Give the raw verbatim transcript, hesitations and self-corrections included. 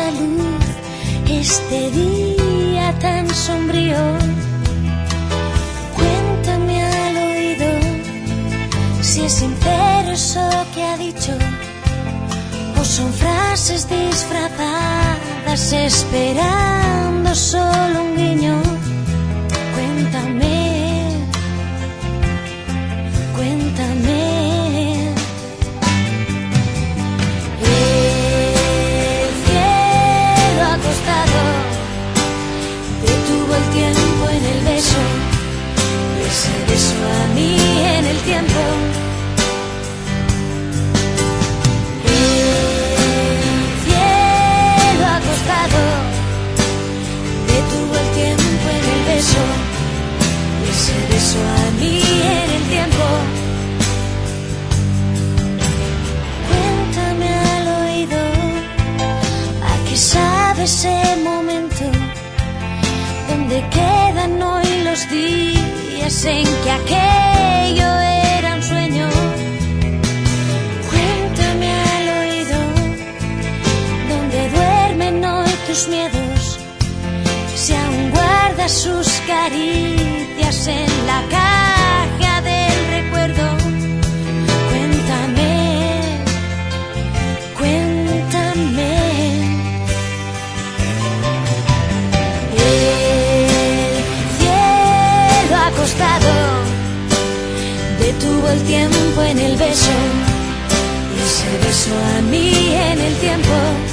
luz este día tan sombrío. Cuéntame al oído si es sincero eso que ha dicho, o son frases disfrazadas esperando solo un guiño. Cuéntame, cuéntame. El cielo acostado detuvo el tiempo en el beso, ese beso a mí en el tiempo. Ese beso a mí en el tiempo. Cuéntame al oído a qué sabe ese momento donde quedan hoy los días en que aquello era un sueño. Cuéntame al oído donde duermen hoy tus miedos, si aún guardas sus caricias en la caja del recuerdo. Cuéntame, cuéntame. El cielo acostado detuvo el tiempo en el beso, y ese beso a mí en el tiempo.